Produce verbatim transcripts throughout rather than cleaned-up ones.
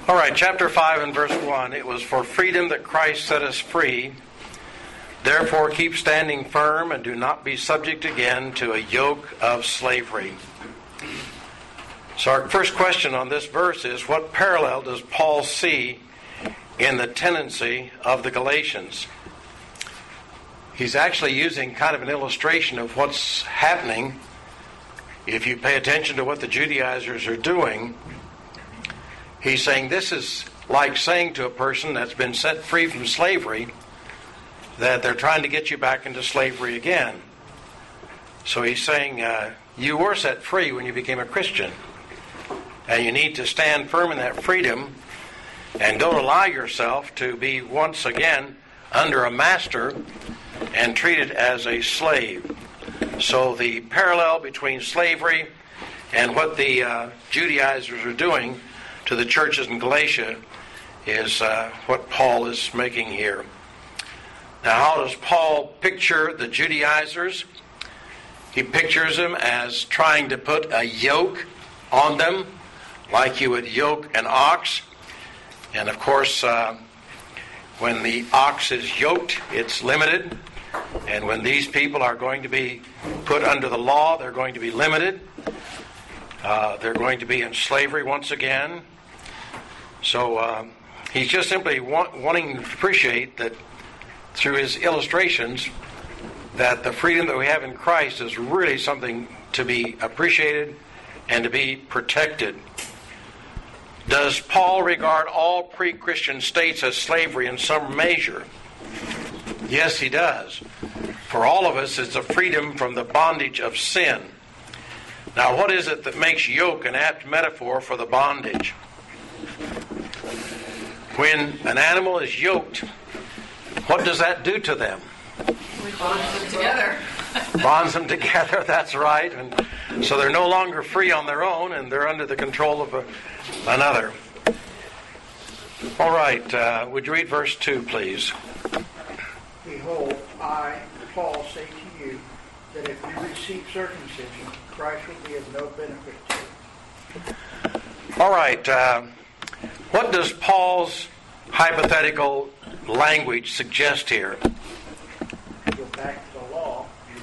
All right, chapter five and verse one. It was for freedom that Christ set us free. Therefore keep standing firm and do not be subject again to a yoke of slavery. So our first question on this verse is, what parallel does Paul see in the tendency of the Galatians? He's actually using kind of an illustration of what's happening if you pay attention to what the Judaizers are doing. He's saying this is like saying to a person that's been set free from slavery that they're trying to get you back into slavery again. So he's saying uh, you were set free when you became a Christian, and you need to stand firm in that freedom and don't allow yourself to be once again under a master and treated as a slave. So the parallel between slavery and what the uh, Judaizers are doing to the churches in Galatia is uh, what Paul is making here. Now, how does Paul picture the Judaizers? He pictures them as trying to put a yoke on them, like you would yoke an ox. And of course, uh, when the ox is yoked, it's limited. And when these people are going to be put under the law, they're going to be limited. Uh, they're going to be in slavery once again. So uh, he's just simply want, wanting to appreciate that through his illustrations that the freedom that we have in Christ is really something to be appreciated and to be protected. Does Paul regard all pre-Christian states as slavery in some measure? Yes, he does. For all of us, it's a freedom from the bondage of sin. Now, what is it that makes yoke an apt metaphor for the bondage? When an animal is yoked, what does that do to them? We bond them together. Bonds them together, that's right. And so they're no longer free on their own, and they're under the control of a, another. All right, uh, would you read verse two, please? Behold, I, Paul, say to you that if you receive circumcision, Christ will be of no benefit to you. All right, uh, what does Paul's hypothetical language suggest here? Go back to the law,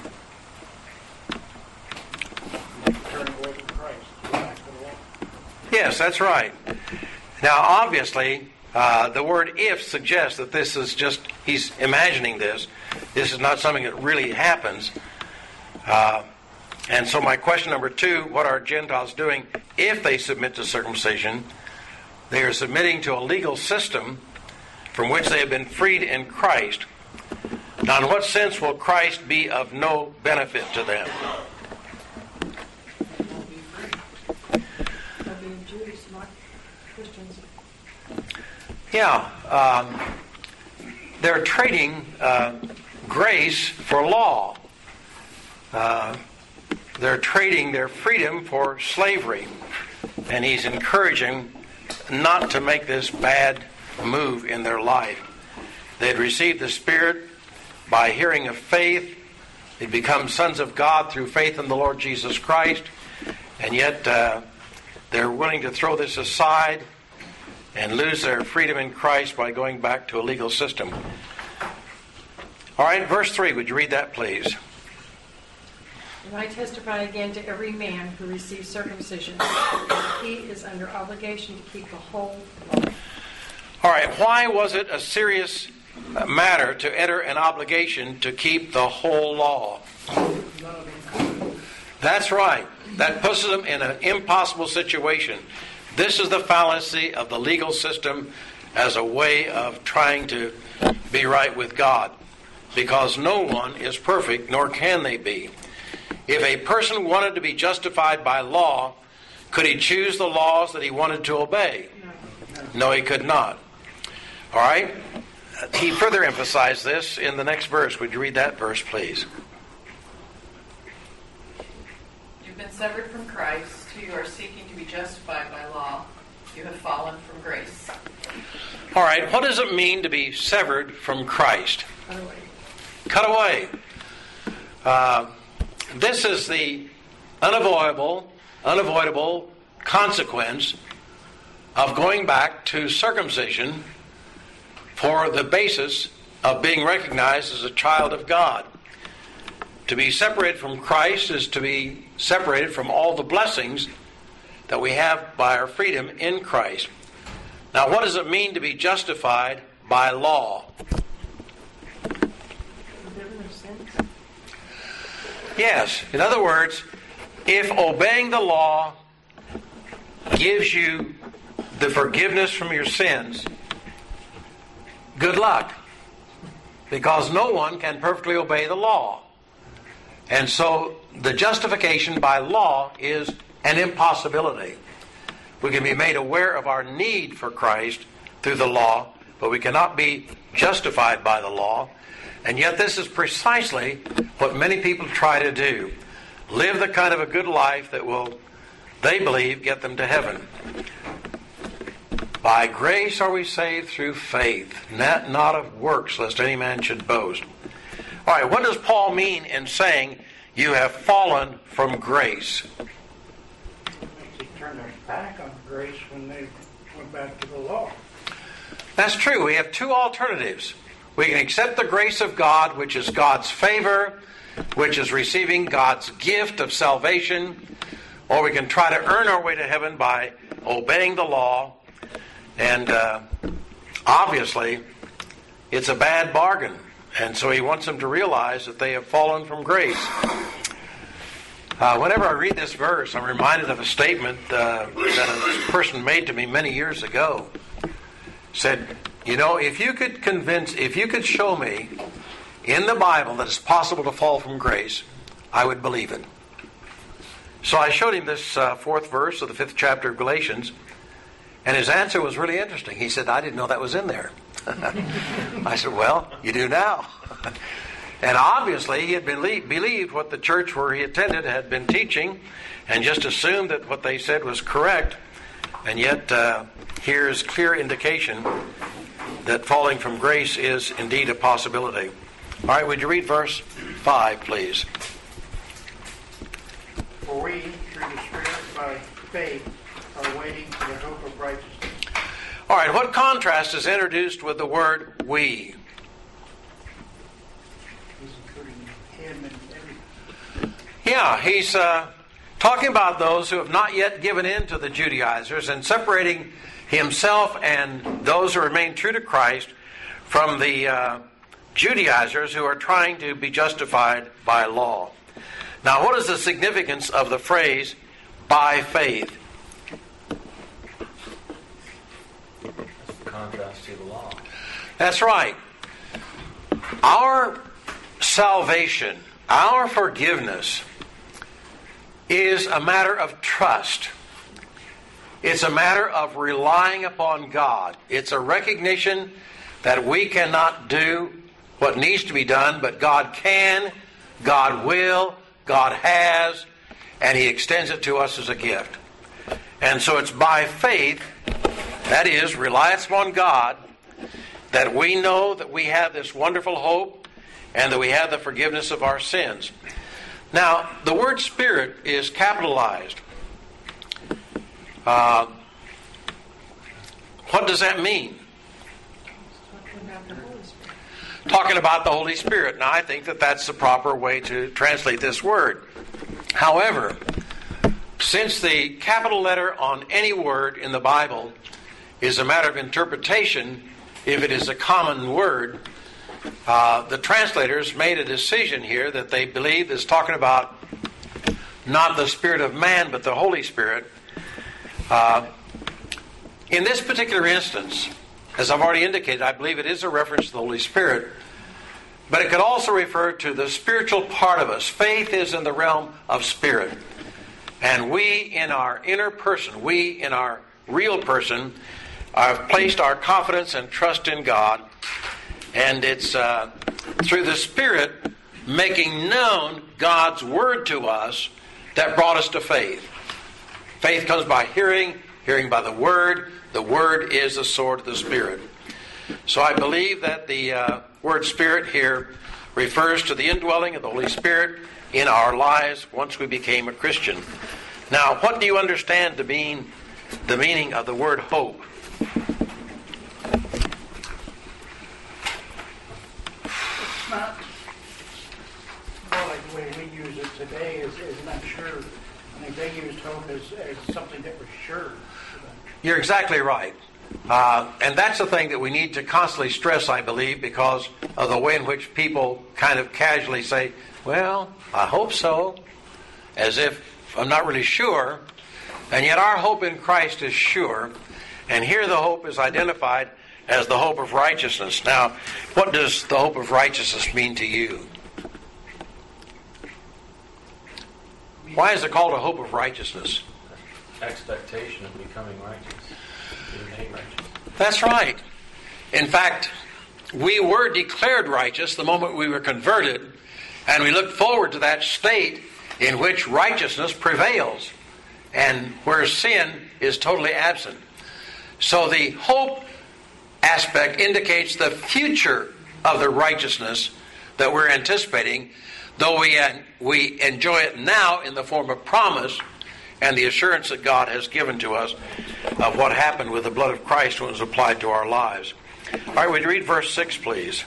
you turn away from Christ. Go back to the law. Yes, that's right. Now, obviously, uh, the word if suggests that this is just, he's imagining this. This is not something that really happens. Uh, and so my question number two, what are Gentiles doing if they submit to circumcision? They are submitting to a legal system from which they have been freed in Christ. Now, in what sense will Christ be of no benefit to them? Yeah, um, they're trading uh, grace for law. Uh, they're trading their freedom for slavery. And he's encouraging not to make this bad move in their life. They'd received the Spirit by hearing of faith. They'd become sons of God through faith in the Lord Jesus Christ. And yet uh, they're willing to throw this aside and lose their freedom in Christ by going back to a legal system. All right, verse three, would you read that, please? And I testify again to every man who receives circumcision that he is under obligation to keep the whole law. All right, why was it a serious matter to enter an obligation to keep the whole law? That's right. That puts them in an impossible situation. This is the fallacy of the legal system as a way of trying to be right with God. Because no one is perfect, nor can they be. If a person wanted to be justified by law, could he choose the laws that he wanted to obey? No, he could not. All right? He further emphasized this in the next verse. Would you read that verse, please? You've been severed from Christ. You are seeking to be justified by law. You have fallen from grace. All right, what does it mean to be severed from Christ? Cut away. Cut away. Uh, this is the unavoidable, unavoidable consequence of going back to circumcision for the basis of being recognized as a child of God. To be separated from Christ is to be separated from all the blessings that we have by our freedom in Christ. Now, what does it mean to be justified by law? Yes. In other words, if obeying the law gives you the forgiveness from your sins, good luck. Because no one can perfectly obey the law. And so the justification by law is an impossibility. We can be made aware of our need for Christ through the law, but we cannot be justified by the law. And yet this is precisely what many people try to do. Live the kind of a good life that will, they believe, get them to heaven. By grace are we saved through faith, not, not of works, lest any man should boast. All right, what does Paul mean in saying you have fallen from grace? They turned their back on grace when they went back to the law. That's true. We have two alternatives. We can accept the grace of God, which is God's favor, which is receiving God's gift of salvation, or we can try to earn our way to heaven by obeying the law. And uh, obviously, it's a bad bargain. And so he wants them to realize that they have fallen from grace. Uh, whenever I read this verse, I'm reminded of a statement uh, that a person made to me many years ago. Said, you know, if you could convince, if you could show me in the Bible that it's possible to fall from grace, I would believe it. So I showed him this uh, fourth verse of the fifth chapter of Galatians, and his answer was really interesting. He said, I didn't know that was in there. I said, well, you do now. And obviously he had believed, believed what the church where he attended had been teaching and just assumed that what they said was correct. And yet uh, here's clear indication that falling from grace is indeed a possibility. All right, would you read verse five, please? For we, through the Spirit by faith, are waiting for the hope of righteousness. All right, what contrast is introduced with the word we? He's including him and everything. Yeah, he's uh, talking about those who have not yet given in to the Judaizers and separating himself and those who remain true to Christ from the uh, Judaizers who are trying to be justified by law. Now, what is the significance of the phrase, by faith? Contrast to the law. That's right. Our salvation, our forgiveness, is a matter of trust. It's a matter of relying upon God. It's a recognition that we cannot do what needs to be done, but God can, God will, God has, and He extends it to us as a gift. And so it's by faith, that is, reliance upon God, that we know that we have this wonderful hope and that we have the forgiveness of our sins. Now, the word Spirit is capitalized. Uh, what does that mean? Talking about the Holy Spirit. Talking about the Holy Spirit. Now, I think that that's the proper way to translate this word. However, since the capital letter on any word in the Bible is a matter of interpretation, if it is a common word, uh, the translators made a decision here that they believe is talking about not the Spirit of man, but the Holy Spirit. Uh, in this particular instance, as I've already indicated, I believe it is a reference to the Holy Spirit, but it could also refer to the spiritual part of us. Faith is in the realm of spirit. And we in our inner person, we in our real person, have placed our confidence and trust in God. And it's uh, through the Spirit making known God's Word to us that brought us to faith. Faith comes by hearing, hearing by the Word. The Word is the sword of the Spirit. So I believe that the uh, word Spirit here refers to the indwelling of the Holy Spirit in our lives once we became a Christian. Now, what do you understand to mean the meaning of the word hope? It's not, well, like the way we use it today is, is not sure. I think they used hope as, as something that was sure. You're exactly right. Uh, and that's the thing that we need to constantly stress, I believe, because of the way in which people kind of casually say, well, I hope so, as if I'm not really sure. And yet our hope in Christ is sure. And here the hope is identified as the hope of righteousness. Now, what does the hope of righteousness mean to you? Why is it called a hope of righteousness? Expectation of becoming righteous. Being made righteous. That's right. In fact, we were declared righteous the moment we were converted, and we look forward to that state in which righteousness prevails and where sin is totally absent. So the hope aspect indicates the future of the righteousness that we're anticipating, though we we enjoy it now in the form of promise and the assurance that God has given to us of what happened with the blood of Christ when it was applied to our lives. All right, would you read verse six, please?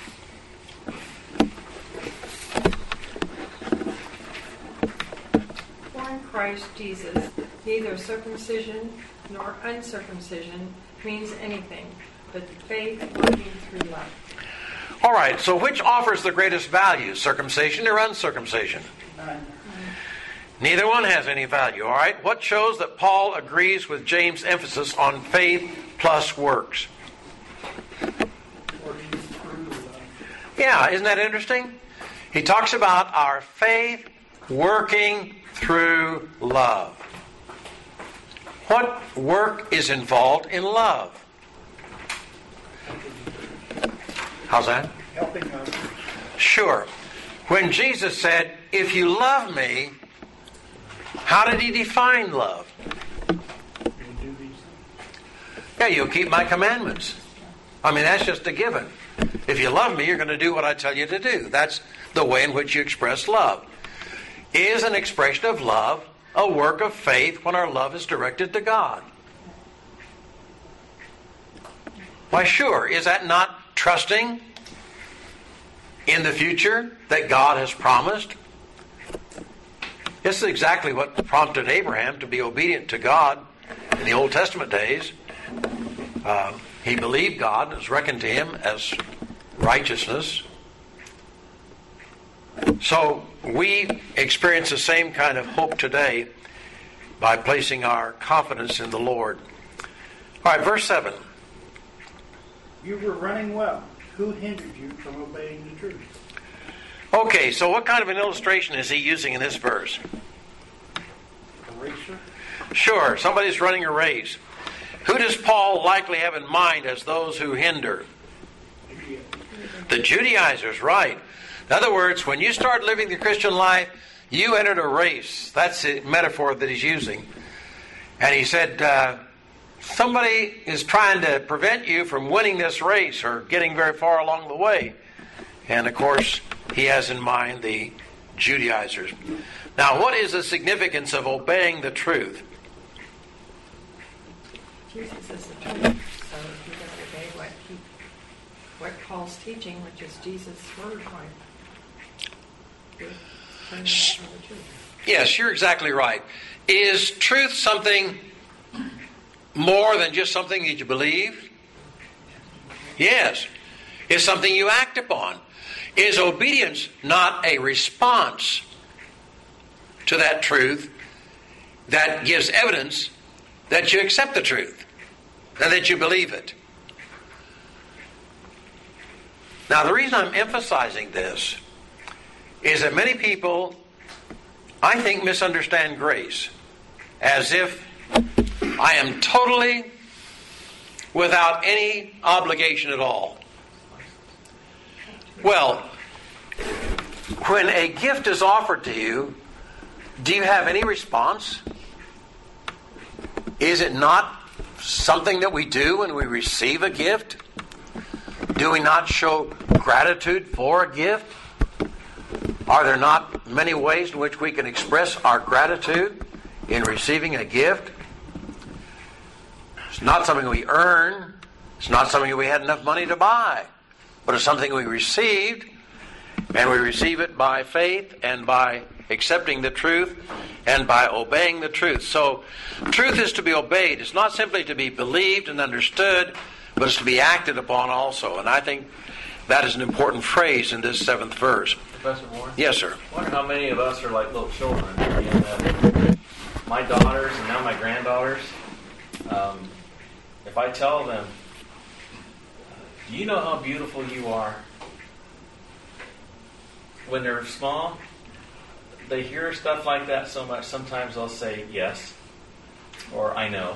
For in Christ Jesus, neither circumcision nor uncircumcision means anything, but faith working through love. All right, so which offers the greatest value, circumcision or uncircumcision? None. Neither one has any value, all right? What shows that Paul agrees with James' emphasis on faith plus works? Working through love. Yeah, isn't that interesting? He talks about our faith working through love. What work is involved in love? How's that? Helping others. Sure. When Jesus said, if you love me, how did he define love? You do these things. Yeah, you'll keep my commandments. I mean, that's just a given. If you love me, you're going to do what I tell you to do. That's the way in which you express love. Is an expression of love a work of faith when our love is directed to God? Why, sure. Is that not trusting in the future that God has promised? This is exactly what prompted Abraham to be obedient to God in the Old Testament days. Uh, he believed God, it was reckoned to him as righteousness. So we experience the same kind of hope today by placing our confidence in the Lord. All right, verse seven. You were running well. Who hindered you from obeying the truth? Okay, so what kind of an illustration is he using in this verse? A racer? Sure, somebody's running a race. Who does Paul likely have in mind as those who hinder? Yeah. The Judaizers, right. In other words, when you start living the Christian life, you entered a race. That's the metaphor that he's using. And he said, uh, somebody is trying to prevent you from winning this race or getting very far along the way. And of course, he has in mind the Judaizers. Now, what is the significance of obeying the truth? Jesus is the truth. So if you're going to obey what, he, what Paul's teaching, which is Jesus' word, right? You're turning out from the truth. Yes, you're exactly right. Is truth something more than just something that you believe? Yes. Is something you act upon. Is obedience not a response to that truth that gives evidence that you accept the truth and that you believe it? Now, the reason I'm emphasizing this is that many people, I think, misunderstand grace as if I am totally without any obligation at all. Well, when a gift is offered to you, do you have any response? Is it not something that we do when we receive a gift? Do we not show gratitude for a gift? Are there not many ways in which we can express our gratitude in receiving a gift? It's not something we earn. It's not something we had enough money to buy. But it's something we received, and we receive it by faith and by accepting the truth and by obeying the truth. So truth is to be obeyed. It's not simply to be believed and understood, but it's to be acted upon also. And I think that is an important phrase in this seventh verse. Professor Moore? Yes, sir. I wonder how many of us are like little children. And, uh, my daughters and now my granddaughters, um, if I tell them, do you know how beautiful you are? When they're small, they hear stuff like that so much, sometimes they'll say yes, or I know.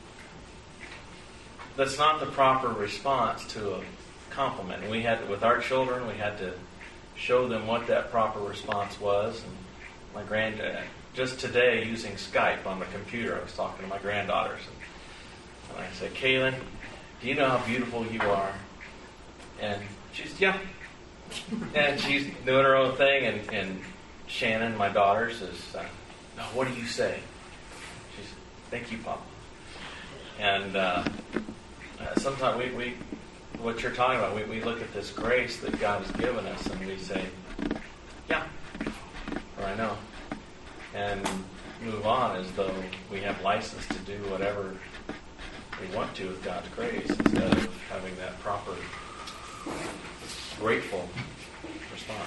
That's not the proper response to a compliment. And we had, with our children, we had to show them what that proper response was. And my granddad, just today using Skype on the computer, I was talking to my granddaughters. And, and I said, Kaylin, do you know how beautiful you are? And she's, yeah. And she's doing her own thing. And, and Shannon, my daughter's, is, uh, no, what do you say? She's, thank you, Papa. And uh, uh, sometimes we, we, what you're talking about, we, we look at this grace that God has given us and we say, yeah, or I know. And move on as though we have license to do whatever we want to with God's grace instead of having that proper, grateful response.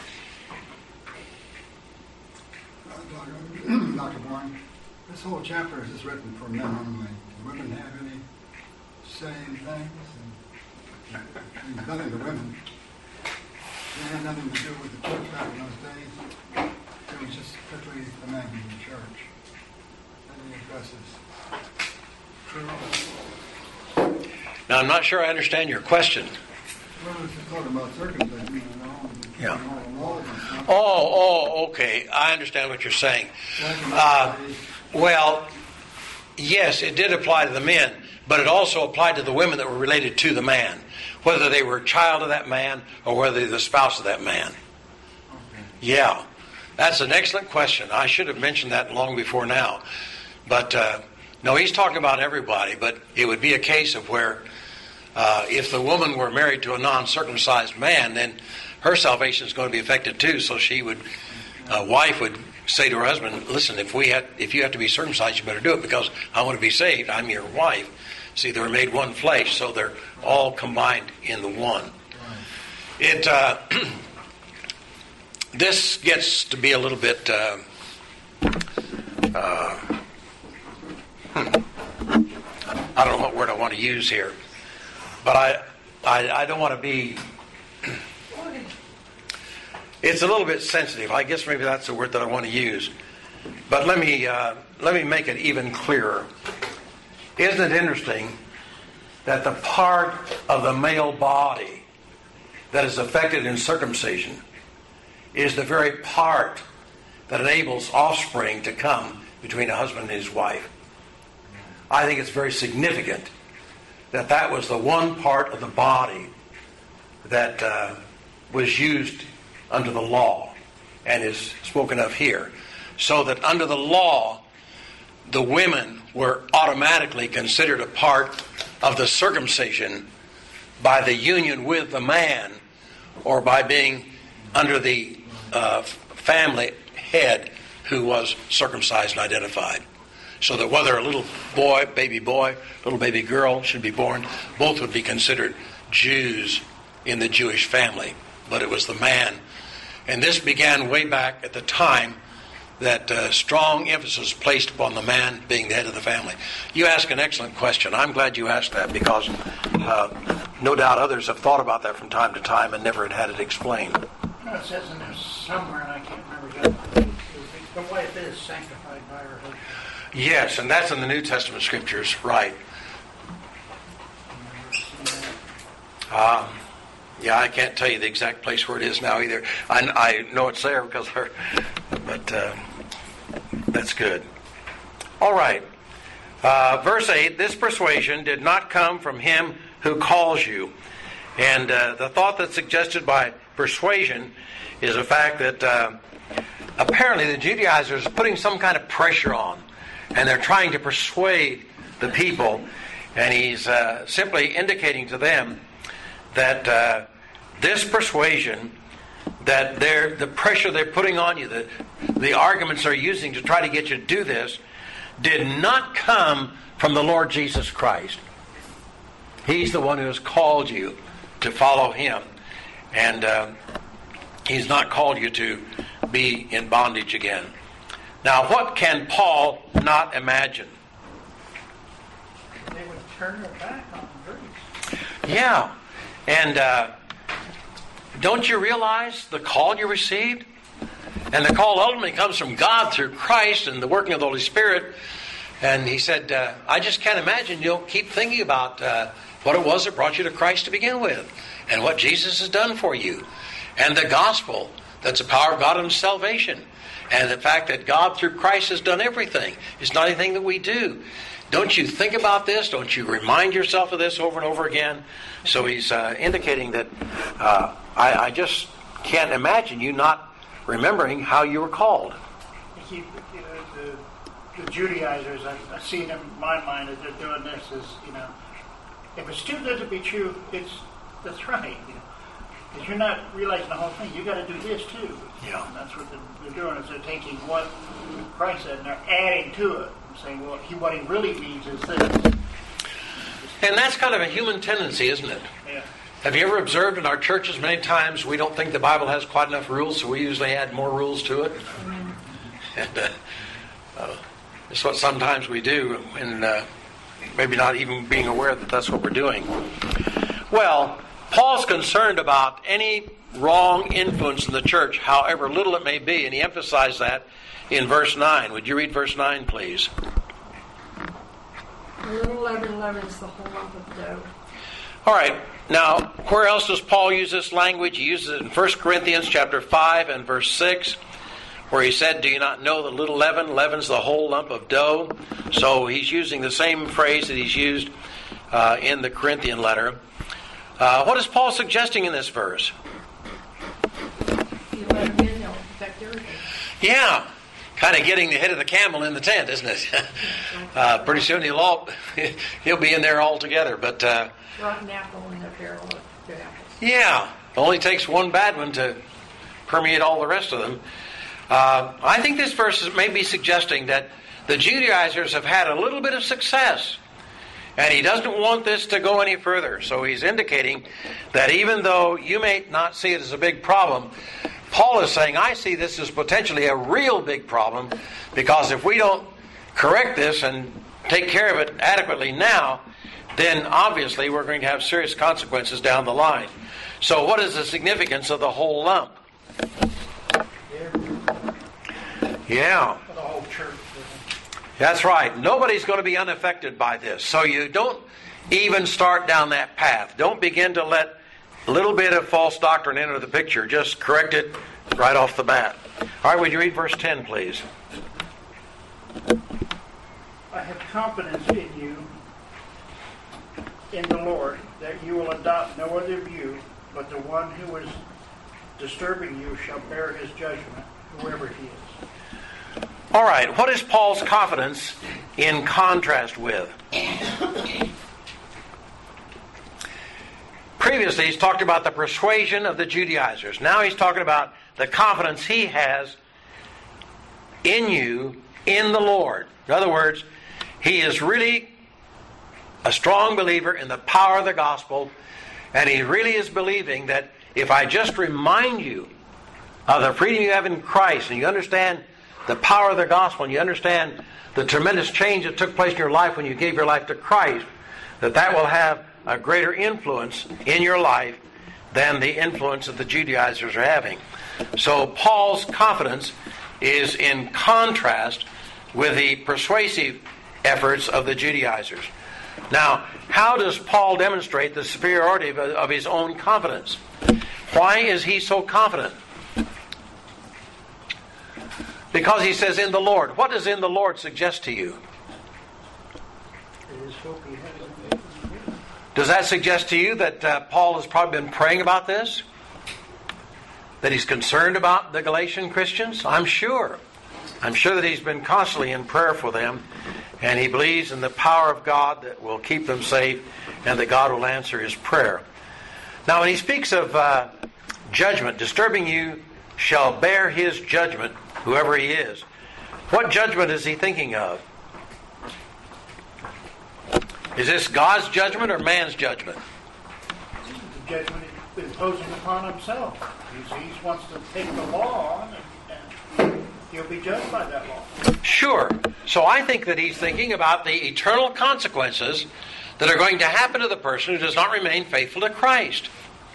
Uh, Doctor Bourne, this whole chapter is just written for men only. Do women have any say in things? And, and nothing to women. They had nothing to do with the church back in those days. It was just strictly the men in the church. And he addresses true. Now, I'm not sure I understand your question. Well, it's just talking about circumcision, you know. Yeah. All, all of them. Oh, oh, okay. I understand what you're saying. Uh, well, yes, it did apply to the men, but it also applied to the women that were related to the man, whether they were a child of that man or whether they were the spouse of that man. Okay. Yeah, that's an excellent question. I should have mentioned that long before now. But, uh, no, he's talking about everybody, but it would be a case of where uh, if the woman were married to a non-circumcised man, then her salvation is going to be affected too. So she would, a wife would say to her husband, listen, if we had, if you have to be circumcised, you better do it because I want to be saved. I'm your wife. See, they're made one flesh, so they're all combined in the one. It uh, this gets to be a little bit uh, uh, hmm. I don't know what word I want to use here, but I I, I don't want to be. It's a little bit sensitive. I guess maybe that's the word that I want to use. But let me uh, let me make it even clearer. Isn't it interesting that the part of the male body that is affected in circumcision is the very part that enables offspring to come between a husband and his wife? I think it's very significant that that was the one part of the body that uh, was used under the law and is spoken of here. So that under the law, the women were automatically considered a part of the circumcision by the union with the man or by being under the uh, family head who was circumcised and identified. So that whether a little boy, baby boy, little baby girl should be born, both would be considered Jews in the Jewish family. But it was the man. And this began way back at the time that uh, strong emphasis placed upon the man being the head of the family. You ask an excellent question. I'm glad you asked that because uh, no doubt others have thought about that from time to time and never had had it explained. No, it says in there somewhere, and I can't remember exactly. The wife is sanctified by her husband. Yes, and that's in the New Testament scriptures, right. Um, yeah, I can't tell you the exact place where it is now either. I, I know it's there because her, but uh, that's good. All right. Uh, verse eight, this persuasion did not come from him who calls you. And uh, the thought that's suggested by persuasion is the fact that uh, apparently the Judaizers are putting some kind of pressure on, and they're trying to persuade the people. And he's uh, simply indicating to them that uh, this persuasion, that they're, the pressure they're putting on you, the, the arguments they're using to try to get you to do this, did not come from the Lord Jesus Christ. He's the one who has called you to follow Him. And uh, He's not called you to be in bondage again. Now, what can Paul not imagine? They would turn their back on Greece. Yeah. And uh, don't you realize the call you received? And the call ultimately comes from God through Christ and the working of the Holy Spirit. And he said, uh, I just can't imagine you'll keep thinking about uh, what it was that brought you to Christ to begin with, and what Jesus has done for you, and the gospel that's the power of God unto salvation, and the fact that God through Christ has done everything. It's not anything that we do. Don't you think about this? Don't you remind yourself of this over and over again? So he's uh, indicating that uh, I, I just can't imagine you not remembering how you were called. You keep, you know, the, the Judaizers, I, I see them in my mind as they're doing this is, you know, if it's too good to be true, it's that's right. You know, because you're not realizing the whole thing. You got to do this too. Yeah. And that's what they're, they're doing. Is they're taking what Christ said and they're adding to it and saying, well, he, what he really means is this. And that's kind of a human tendency, isn't it? Yeah. Have you ever observed in our churches many times we don't think the Bible has quite enough rules, so we usually add more rules to it? And uh, uh, it's what sometimes we do, and uh, maybe not even being aware that that's what we're doing. Well, Paul's concerned about any wrong influence in the church, however little it may be, and he emphasized that in verse nine. Would you read verse nine, please? A little leaven leavens the whole lump of dough. All right. Now, where else does Paul use this language? He uses it in First Corinthians chapter five and verse six, where he said, do you not know that little leaven leavens the whole lump of dough? So he's using the same phrase that he's used uh, in the Corinthian letter. Uh, what is Paul suggesting in this verse? If you let him in, he'll affect everything. Yeah, kind of getting the head of the camel in the tent, isn't it? uh, pretty soon he'll all, he'll be in there altogether. But uh, Rotten apple in the barrel of good apples. yeah, it only takes one bad one to permeate all the rest of them. Uh, I think this verse may be suggesting that the Judaizers have had a little bit of success, and he doesn't want this to go any further. So he's indicating that even though you may not see it as a big problem, Paul is saying, I see this as potentially a real big problem, because if we don't correct this and take care of it adequately now, then obviously we're going to have serious consequences down the line. So what is the significance of the whole lump? Yeah. For the whole church. That's right. Nobody's going to be unaffected by this. So you don't even start down that path. Don't begin to let a little bit of false doctrine enter the picture. Just correct it right off the bat. All right, would you read verse ten, please? I have confidence in you, in the Lord, that you will adopt no other view, but the one who is disturbing you shall bear his judgment, whoever he is. All right, what is Paul's confidence in contrast with? Previously, he's talked about the persuasion of the Judaizers. Now he's talking about the confidence he has in you, in the Lord. In other words, he is really a strong believer in the power of the gospel, and he really is believing that if I just remind you of the freedom you have in Christ, and you understand the power of the gospel, and you understand the tremendous change that took place in your life when you gave your life to Christ, that that will have a greater influence in your life than the influence that the Judaizers are having. So Paul's confidence is in contrast with the persuasive efforts of the Judaizers. Now, how does Paul demonstrate the superiority of, of his own confidence? Why is he so confident? Because he says, in the Lord. What does in the Lord suggest to you? It is hope he has in you. Does that suggest to you that uh, Paul has probably been praying about this? That he's concerned about the Galatian Christians? I'm sure. I'm sure that he's been constantly in prayer for them. And he believes in the power of God that will keep them safe and that God will answer his prayer. Now, when he speaks of uh, judgment, disturbing you shall bear his judgment, whoever he is. What judgment is he thinking of? Is this God's judgment or man's judgment? The judgment he's imposing upon himself. He's, he wants to take the law on and, and he'll be judged by that law. Sure. So I think that he's thinking about the eternal consequences that are going to happen to the person who does not remain faithful to Christ.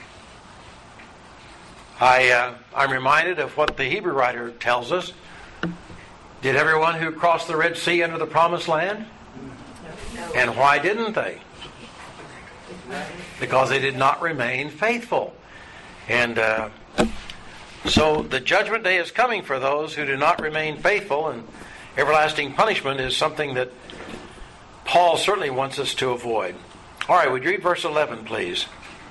I, uh, I'm reminded of what the Hebrew writer tells us. Did everyone who crossed the Red Sea enter the Promised Land? And why didn't they? Because they did not remain faithful. And uh, so the judgment day is coming for those who do not remain faithful, and everlasting punishment is something that Paul certainly wants us to avoid. All right, would you read verse eleven, please?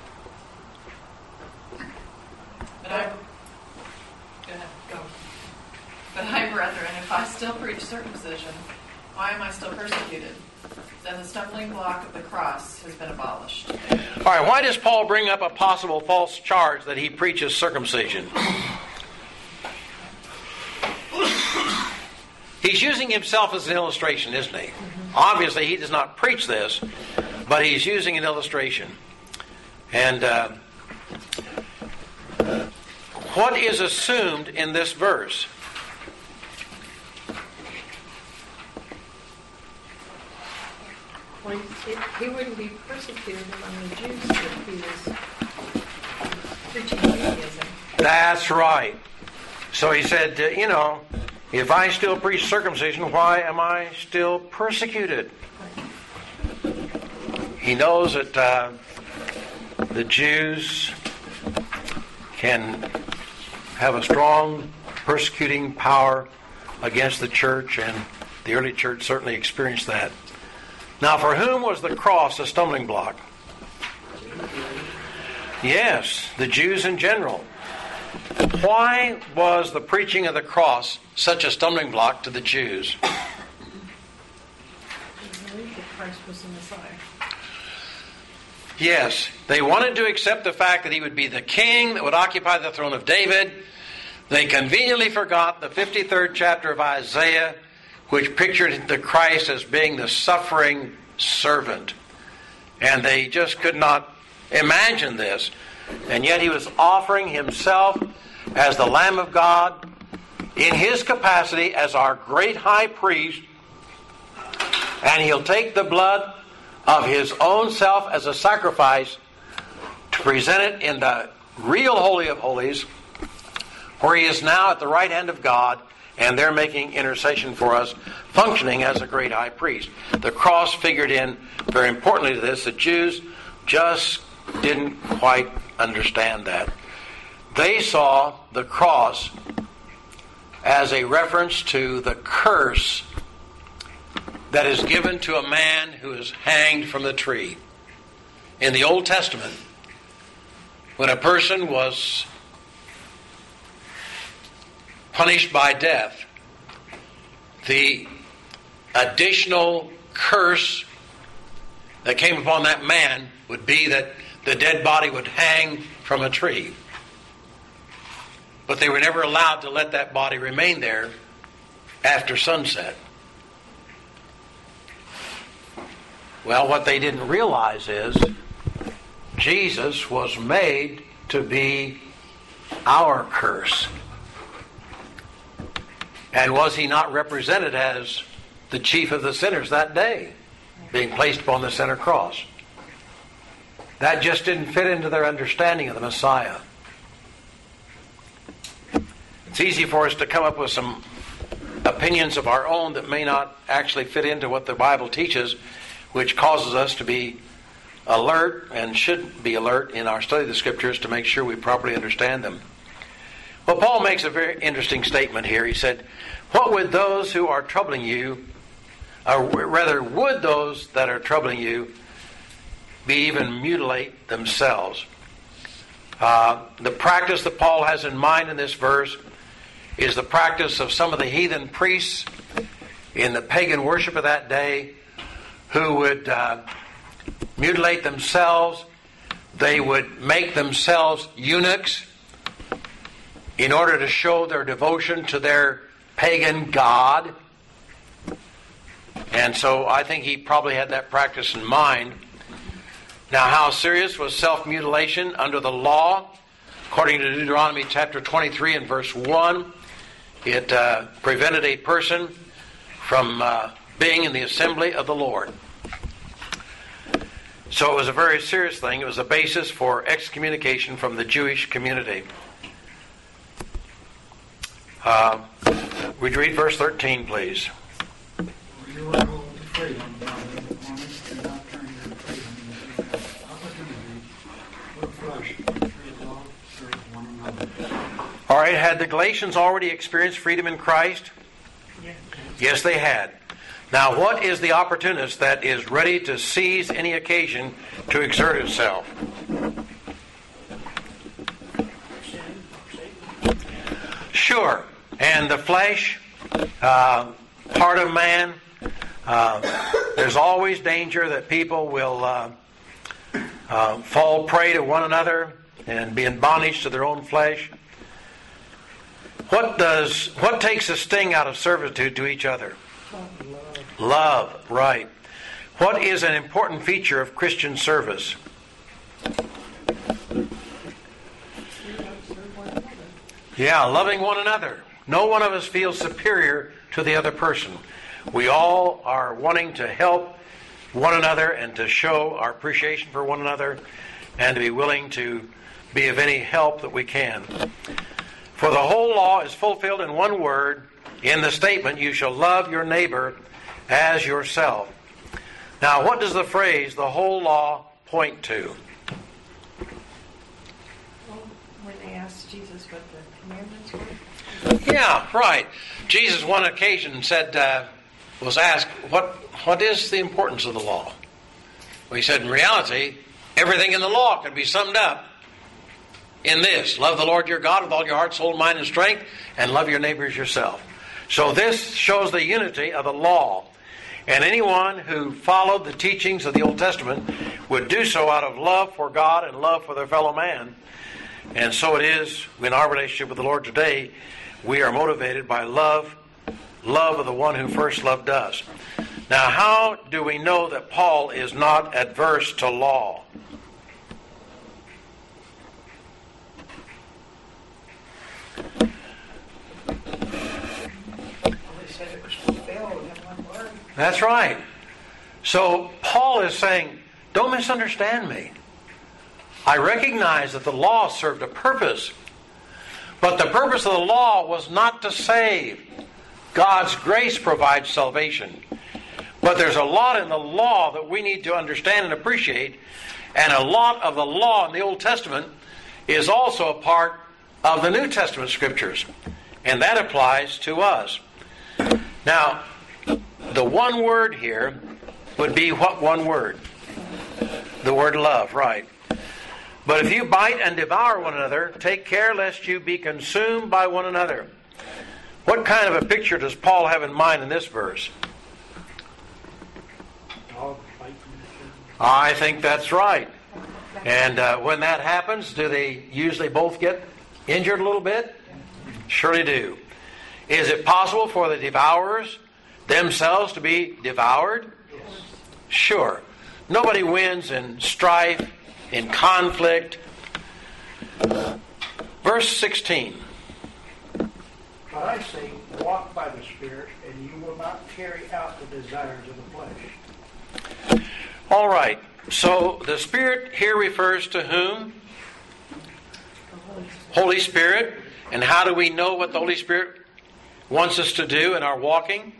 But I, go ahead, go. But I, brethren, if I still preach circumcision, why am I still persecuted? Then the stumbling block of the cross has been abolished. All right, why does Paul bring up a possible false charge that he preaches circumcision? He's using himself as an illustration, isn't he? Obviously, he does not preach this, but he's using an illustration. And uh, what is assumed in this verse? Well, it, he wouldn't be persecuted among the Jews if he was preaching Judaism. That's right. So he said, uh, you know, if I still preach circumcision, why am I still persecuted? He knows that uh, the Jews can have a strong persecuting power against the church, and the early church certainly experienced that. Now, for whom was the cross a stumbling block? Yes, the Jews in general. Why was the preaching of the cross such a stumbling block to the Jews? They believed that Christ was the Messiah. Yes, they wanted to accept the fact that he would be the king that would occupy the throne of David. They conveniently forgot the fifty-third chapter of Isaiah, which pictured the Christ as being the suffering servant. And they just could not imagine this. And yet he was offering himself as the Lamb of God in his capacity as our great high priest. And he'll take the blood of his own self as a sacrifice to present it in the real Holy of Holies, where he is now at the right hand of God, and they're making intercession for us, functioning as a great high priest. The cross figured in very importantly to this. The Jews just didn't quite understand that. They saw the cross as a reference to the curse that is given to a man who is hanged from the tree. In the Old Testament, when a person was punished by death, the additional curse that came upon that man would be that the dead body would hang from a tree. But they were never allowed to let that body remain there after sunset. Well, what they didn't realize is Jesus was made to be our curse. And was he not represented as the chief of the sinners that day, being placed upon the center cross? That just didn't fit into their understanding of the Messiah. It's easy for us to come up with some opinions of our own that may not actually fit into what the Bible teaches, which causes us to be alert and should be alert in our study of the Scriptures to make sure we properly understand them. Well, Paul makes a very interesting statement here. He said, what would those who are troubling you, or rather, would those that are troubling you be even mutilate themselves? Uh, the practice that Paul has in mind in this verse is the practice of some of the heathen priests in the pagan worship of that day who would uh, mutilate themselves. They would make themselves eunuchs in order to show their devotion to their pagan god. And so I think he probably had that practice in mind. Now, how serious was self-mutilation under the law? According to Deuteronomy chapter twenty-three and verse one, it uh, prevented a person from uh, being in the assembly of the Lord. So it was a very serious thing. It was a basis for excommunication from the Jewish community. Uh, would you read verse thirteen, please? You were called to freedom, but honest, do not turn your freedom into an opportunity for flesh, to love, serve one another. All right, had the Galatians already experienced freedom in Christ? Yeah. Yes, they had. Now, what is the opportunist that is ready to seize any occasion to exert itself? Sure. And the flesh, uh, part of man, uh, there's always danger that people will uh, uh, fall prey to one another and be in bondage to their own flesh. What does what takes the sting out of servitude to each other? Love. Love, right. What is an important feature of Christian service? Yeah, loving one another. No one of us feels superior to the other person. We all are wanting to help one another and to show our appreciation for one another and to be willing to be of any help that we can. For the whole law is fulfilled in one word, in the statement, you shall love your neighbor as yourself. Now, what does the phrase, the whole law, point to? Well, when they asked Jesus what the commandments were. Yeah, right. Jesus, one occasion, said, uh, was asked, what what is the importance of the law? Well, he said, in reality, everything in the law can be summed up in this. Love the Lord your God with all your heart, soul, mind, and strength, and love your neighbor as yourself. So this shows the unity of the law. And anyone who followed the teachings of the Old Testament would do so out of love for God and love for their fellow man. And so it is in our relationship with the Lord today. We are motivated by love, love of the one who first loved us. Now, how do we know that Paul is not adverse to law? That's right. So Paul is saying, don't misunderstand me. I recognize that the law served a purpose, but the purpose of the law was not to save. God's grace provides salvation. But there's a lot in the law that we need to understand and appreciate, and a lot of the law in the Old Testament is also a part of the New Testament Scriptures, and that applies to us. Now, the one word here would be what one word? The word love, right. But if you bite and devour one another, take care lest you be consumed by one another. What kind of a picture does Paul have in mind in this verse? I think that's right. And uh, when that happens, do they usually both get injured a little bit? Surely do. Is it possible for the devourers themselves to be devoured? Yes. Sure. Nobody wins in strife, in conflict. Verse sixteen. But I say, walk by the Spirit, and you will not carry out the desires of the flesh. All right. So the Spirit here refers to whom? Holy Spirit. And how do we know what the Holy Spirit wants us to do in our walking?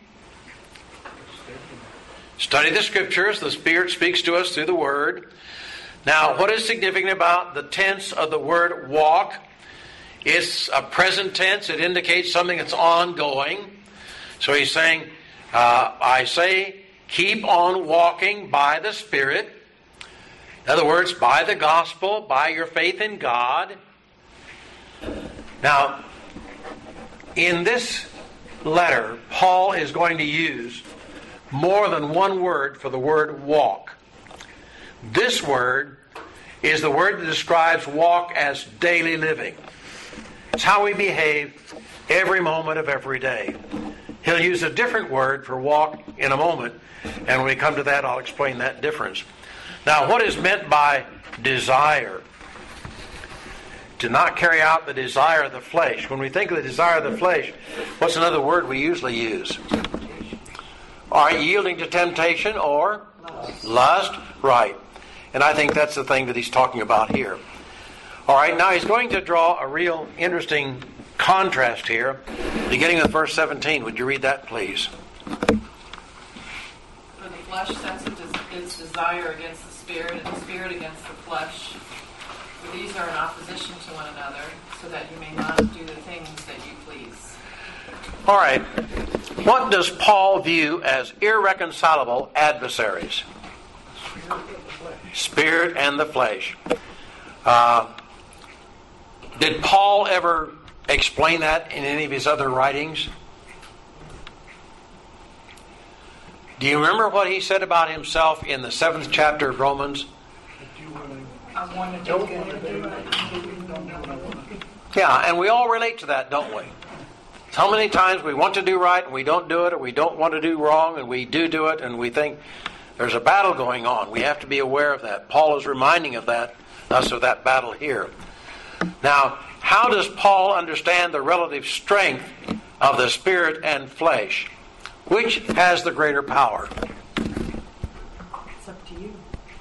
Study the Scriptures. The Spirit speaks to us through the Word. Now, what is significant about the tense of the word walk? It's a present tense. It indicates something that's ongoing. So he's saying, uh, I say, keep on walking by the Spirit. In other words, by the gospel, by your faith in God. Now, in this letter, Paul is going to use more than one word for the word walk. This word is the word that describes walk as daily living. It's how we behave every moment of every day. He'll use a different word for walk in a moment, and when we come to that, I'll explain that difference. Now, what is meant by desire? To not carry out the desire of the flesh. When we think of the desire of the flesh, what's another word we usually use? All right, yielding to temptation or lust. lust. Right. And I think that's the thing that he's talking about here. All right, now he's going to draw a real interesting contrast here, beginning with verse seventeen. Would you read that, please? For the flesh sets its desire against the spirit, and the spirit against the flesh. For these are in opposition to one another, so that you may not do the things that you please. All right. What does Paul view as irreconcilable adversaries? Spirit and the flesh. Uh, did Paul ever explain that in any of his other writings? Do you remember what he said about himself in the seventh chapter of Romans? I want to do good. Yeah, and we all relate to that, don't we? How many times we want to do right and we don't do it, or we don't want to do wrong and we do do it, and we think there's a battle going on. We have to be aware of that. Paul is reminding of that, us of that battle here. Now, how does Paul understand the relative strength of the spirit and flesh? Which has the greater power? It's up to you.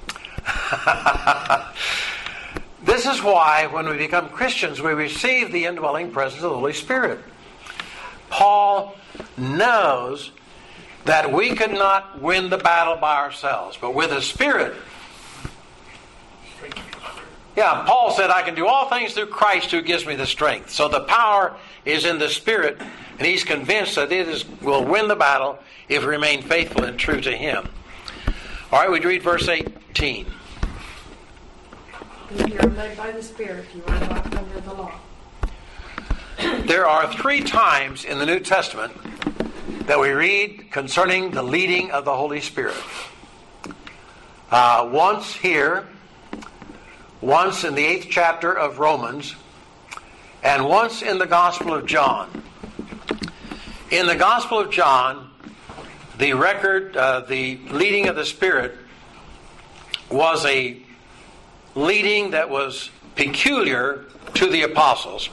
This is why when we become Christians, we receive the indwelling presence of the Holy Spirit. Paul knows that we could not win the battle by ourselves, but with the Spirit. Yeah, Paul said, I can do all things through Christ who gives me the strength. So the power is in the Spirit, and he's convinced that it is, will win the battle if we remain faithful and true to him. All right, we'd read verse eighteen. If you are led by the Spirit, you are not under the law. There are three times in the New Testament that we read concerning the leading of the Holy Spirit. Uh, once here, once in the eighth chapter of Romans, and once in the Gospel of John. In the Gospel of John, the record, uh, the leading of the Spirit was a leading that was peculiar to the apostles.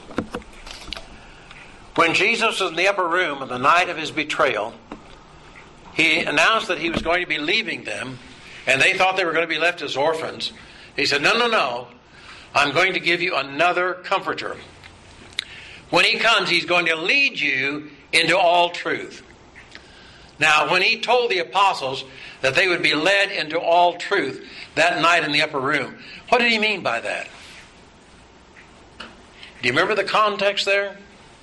When Jesus was in the upper room on the night of his betrayal, he announced that he was going to be leaving them, and they thought they were going to be left as orphans. He said, no, no, no, I'm going to give you another comforter. When he comes, he's going to lead you into all truth. Now, when he told the apostles that they would be led into all truth that night in the upper room, what did he mean by that? Do you remember the context there?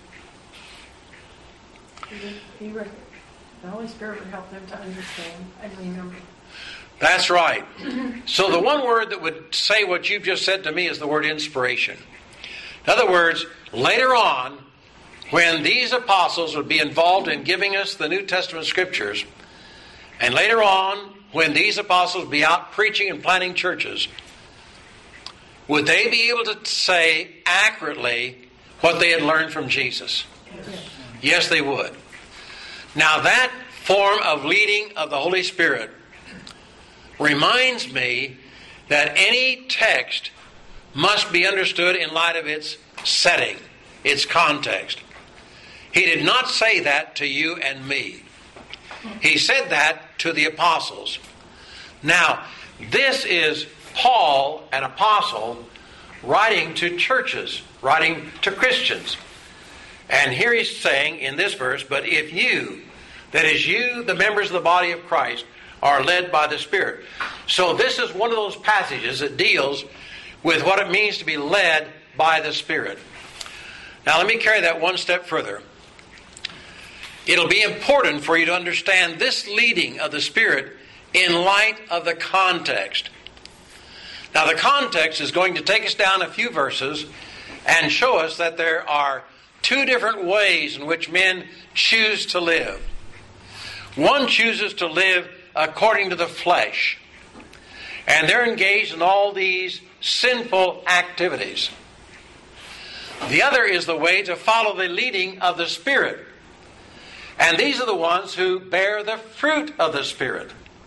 He, he, the Holy Spirit would help them to understand and remember. That's right. So the one word that would say what you've just said to me is the word inspiration. In other words, later on, when these apostles would be involved in giving us the New Testament scriptures, and later on, when these apostles would be out preaching and planting churches, would they be able to say accurately what they had learned from Jesus? Yes, yes they would. Now that form of leading of the Holy Spirit reminds me that any text must be understood in light of its setting, its context. He did not say that to you and me. He said that to the apostles. Now, this is Paul, an apostle, writing to churches, writing to Christians. And here he's saying in this verse, but if you, that is you, the members of the body of Christ, are led by the Spirit. So this is one of those passages that deals with what it means to be led by the Spirit. Now let me carry that one step further. It'll be important for you to understand this leading of the Spirit in light of the context. Now the context is going to take us down a few verses and show us that there are two different ways in which men choose to live. One chooses to live according to the flesh, and they're engaged in all these sinful activities. The other is the way to follow the leading of the Spirit. And these are the ones who bear the fruit of the Spirit.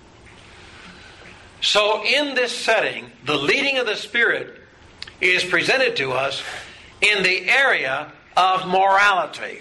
So in this setting, the leading of the Spirit is presented to us in the area of morality.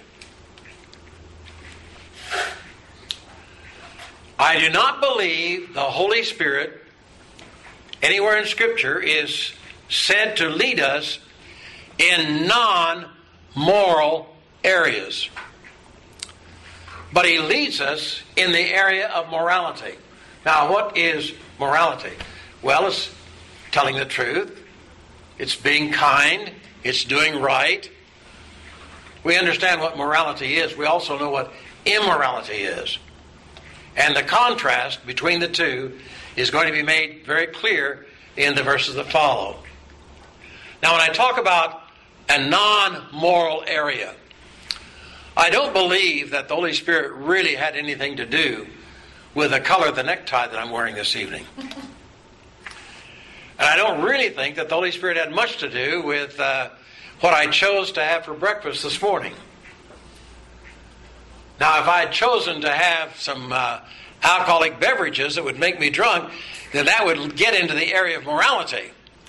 I do not believe the Holy Spirit anywhere in Scripture is said to lead us in non-moral areas. But He leads us in the area of morality. Now, what is morality? Well, it's telling the truth. It's being kind. It's doing right. We understand what morality is. We also know what immorality is. And the contrast between the two is going to be made very clear in the verses that follow. Now, when I talk about a non-moral area, I don't believe that the Holy Spirit really had anything to do with the color of the necktie that I'm wearing this evening. And I don't really think that the Holy Spirit had much to do with uh, what I chose to have for breakfast this morning. Now, if I had chosen to have some uh, alcoholic beverages that would make me drunk, then that would get into the area of morality.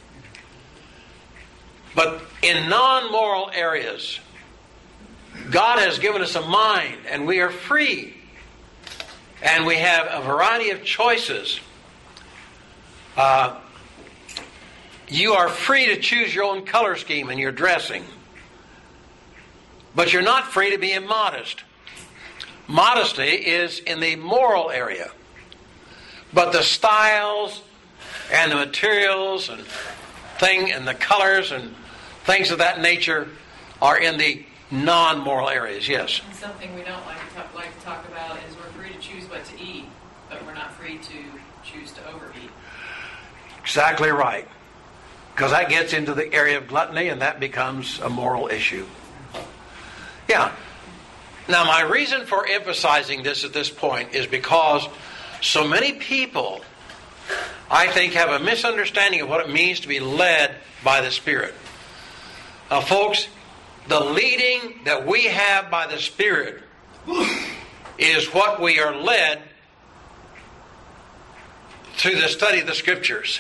But in non-moral areas, God has given us a mind, and we are free. And we have a variety of choices. Uh, you are free to choose your own color scheme in your dressing. But you're not free to be immodest. Modesty is in the moral area. But the styles and the materials and thing and the colors and things of that nature are in the non-moral areas, yes. And something we don't like to, talk, like to talk about is we're free to choose what to eat, but we're not free to choose to overeat. Exactly right. Because that gets into the area of gluttony, and that becomes a moral issue. Yeah. Now, my reason for emphasizing this at this point is because so many people, I think, have a misunderstanding of what it means to be led by the Spirit. Now, folks, the leading that we have by the Spirit is what we are led through the study of the Scriptures.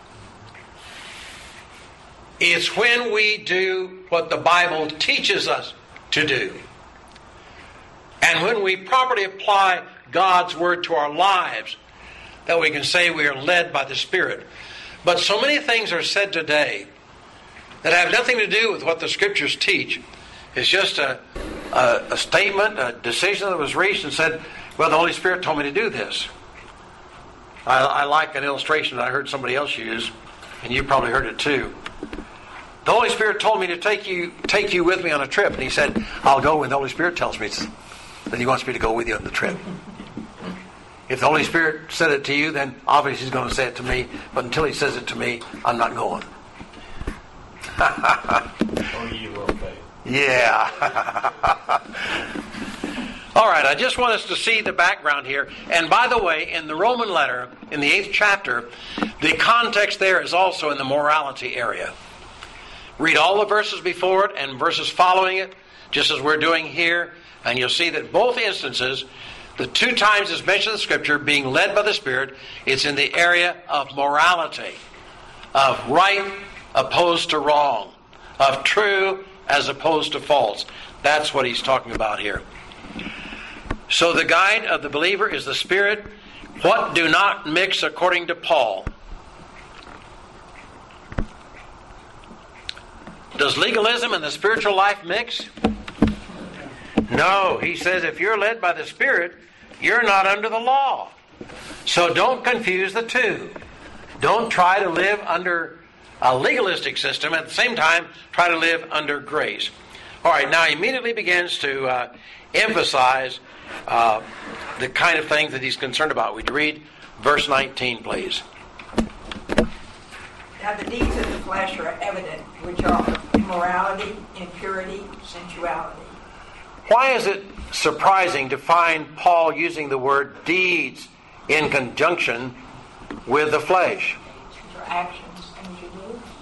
It's when we do what the Bible teaches us to do. And when we properly apply God's Word to our lives, that we can say we are led by the Spirit. But so many things are said today that have nothing to do with what the Scriptures teach. It's just a, a, a statement, a decision that was reached and said, well, the Holy Spirit told me to do this. I, I like an illustration that I heard somebody else use, and you probably heard it too. The Holy Spirit told me to take you take you with me on a trip, and He said, I'll go when the Holy Spirit tells me that He wants me to go with you on the trip. If the Holy Spirit said it to you, then obviously He's going to say it to me, but until He says it to me, I'm not going. Or you will fail. Yeah. All right, I just want us to see the background here. And by the way, in the Roman letter, in the eighth chapter, the context there is also in the morality area. Read all the verses before it and verses following it, just as we're doing here, and you'll see that both instances, the two times it's mentioned in the Scripture, being led by the Spirit, it's in the area of morality, of right opposed to wrong, of true as opposed to false. That's what he's talking about here. So the guide of the believer is the Spirit. What do not mix according to Paul? Does legalism and the spiritual life mix? No. He says if you're led by the Spirit, you're not under the law. So don't confuse the two. Don't try to live under a legalistic system, at the same time try to live under grace. All right, now he immediately begins to uh, emphasize uh, the kind of things that he's concerned about. Would you read verse nineteen, please? Now the deeds of the flesh are evident, which are immorality, impurity, sensuality. Why is it surprising to find Paul using the word deeds in conjunction with the flesh? These are actions, things you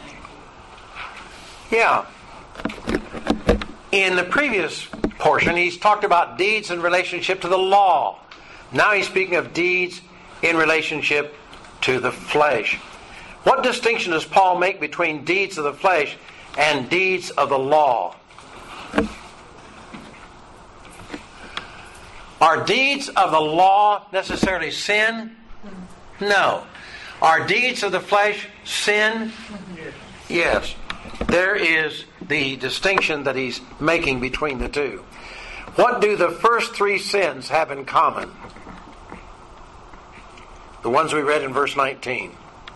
do. Yeah. In the previous portion, he's talked about deeds in relationship to the law. Now he's speaking of deeds in relationship to the flesh. What distinction does Paul make between deeds of the flesh and deeds of the law? Are deeds of the law necessarily sin? No. Are deeds of the flesh sin? Yes. There is the distinction that he's making between the two. What do the first three sins have in common? The ones we read in verse nineteen.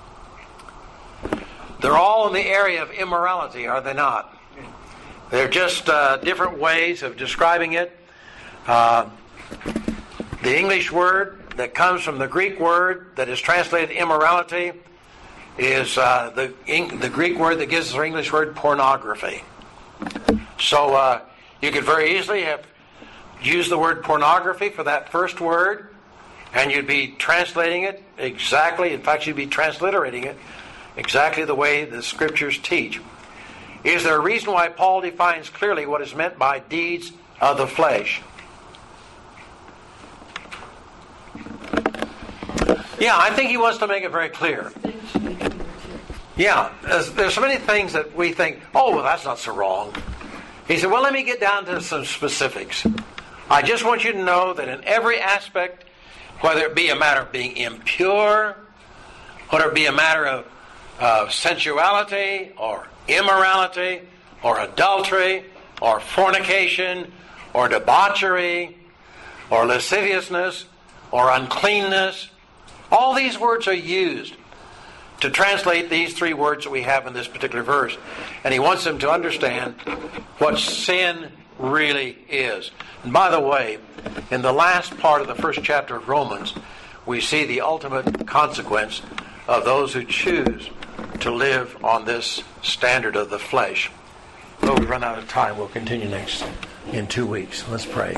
They're all in the area of immorality, are they not? They're just uh, different ways of describing it. Uh, the English word that comes from the Greek word that is translated immorality is uh, the the Greek word that gives us our English word pornography. So uh, you could very easily have used the word pornography for that first word, and you'd be translating it exactly. In fact, you'd be transliterating it exactly the way the Scriptures teach. Is there a reason why Paul defines clearly what is meant by deeds of the flesh? Yeah, I think he wants to make it very clear. Yeah, there's, there's so many things that we think, oh, well, that's not so wrong. He said, well, let me get down to some specifics. I just want you to know that in every aspect, whether it be a matter of being impure, whether it be a matter of uh, sensuality or immorality or adultery or fornication or debauchery or lasciviousness or uncleanness, all these words are used to translate these three words that we have in this particular verse. And he wants them to understand what sin really is. And by the way, in the last part of the first chapter of Romans, we see the ultimate consequence of those who choose to live on this standard of the flesh. Though we run out of time, we'll continue next in two weeks. Let's pray.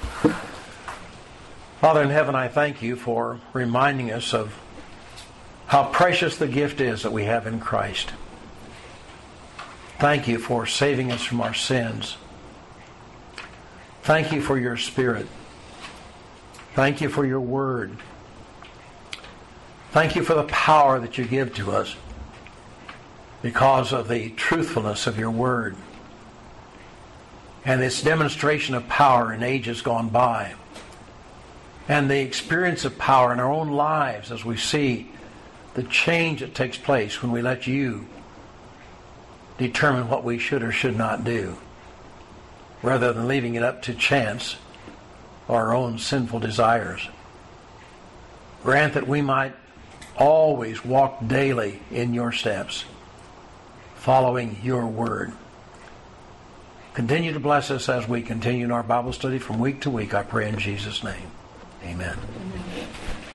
Father in heaven, I thank you for reminding us of how precious the gift is that we have in Christ. Thank you for saving us from our sins. Thank you for your Spirit. Thank you for your Word. Thank you for the power that you give to us because of the truthfulness of your Word and its demonstration of power in ages gone by, and the experience of power in our own lives as we see the change that takes place when we let you determine what we should or should not do, rather than leaving it up to chance or our own sinful desires. Grant that we might always walk daily in your steps, following your word. Continue to bless us as we continue in our Bible study from week to week, I pray in Jesus' name. Amen.